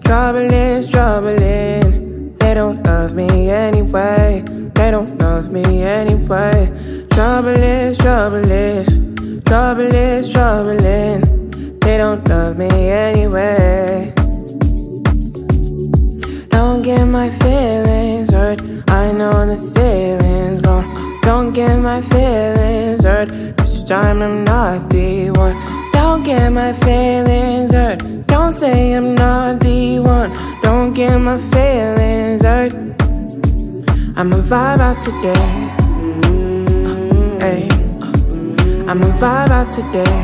troubling. They don't love me anyway. They don't love me anyway. Trouble is troubling. They don't love me anyway. Don't get my feelings hurt. I know the ceiling's gone. Don't get my feelings hurt. This time I'm not the one. Don't get my feelings hurt. Don't say I'm not the one. Don't get my feelings hurt. I'ma vibe out today. Hey, I'ma vibe out today.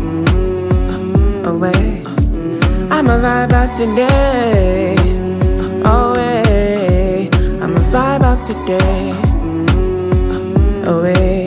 Away, I'ma vibe out today. Away, I'ma vibe out today. Away.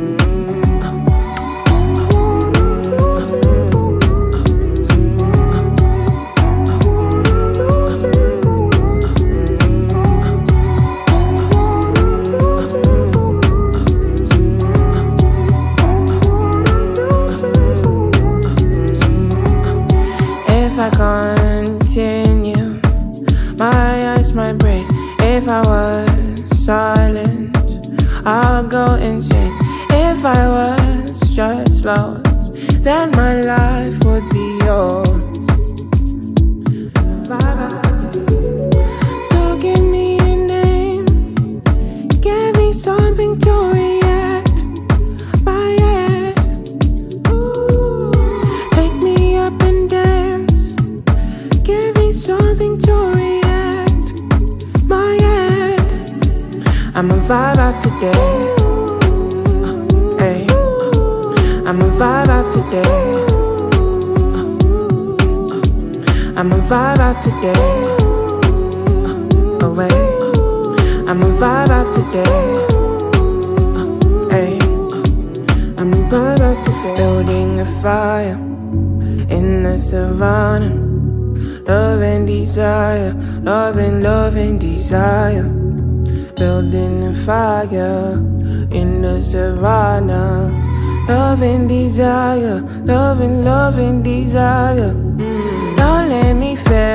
If I continue, my eyes might break. If I was silent, I'll go insane. If I was just lost, then my life would be yours. Vibe out today. So give me a name, give me something to react by it. Wake me up and dance, give me something to react by it. I'ma vibe out today. Hey, I'ma vibe out today. I'ma vibe out today. Away, I'ma vibe out today. Hey, I'ma vibe out today. Building a fire in the savannah. Love and desire, love and desire. Building a fire in the savannah. Love and desire, love and desire. Don't let me fail.